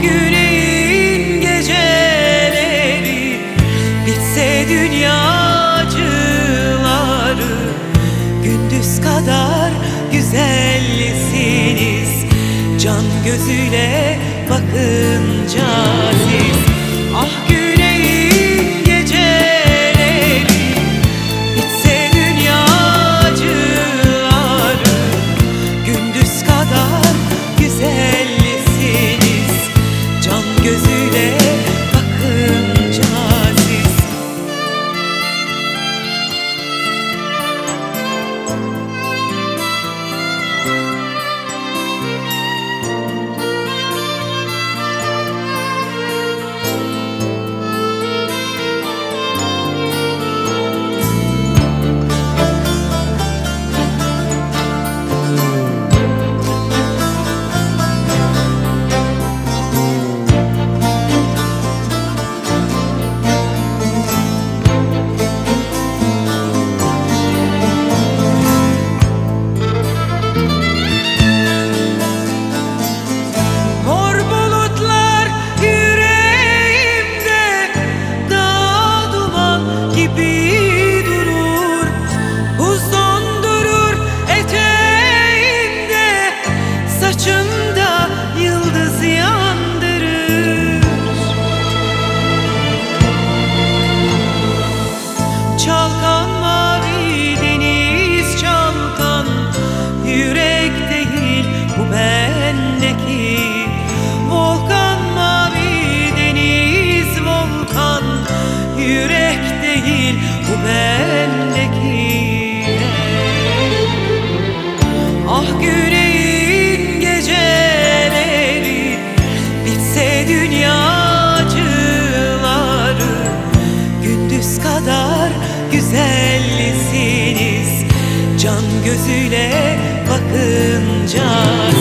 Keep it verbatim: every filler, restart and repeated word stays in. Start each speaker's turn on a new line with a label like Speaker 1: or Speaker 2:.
Speaker 1: yüreğin geceleri, bitse dünya acıları, gündüz kadar güzelsiniz can gözüyle bakınca siz. Ah yüreğin geceleri, bitse dünya acıları, gündüz kadar güzelsiniz can gözüyle bakınca siz. Saçında yıldız yandırır, çalkan mavi deniz çalkan, yürek değil bu bendeki. Volkan mavi deniz volkan, yürek değil bu bendeki. Ah yüreğin geceleri, bitse dünya acıları, gündüz kadar güzelsiniz can gözüyle bakınca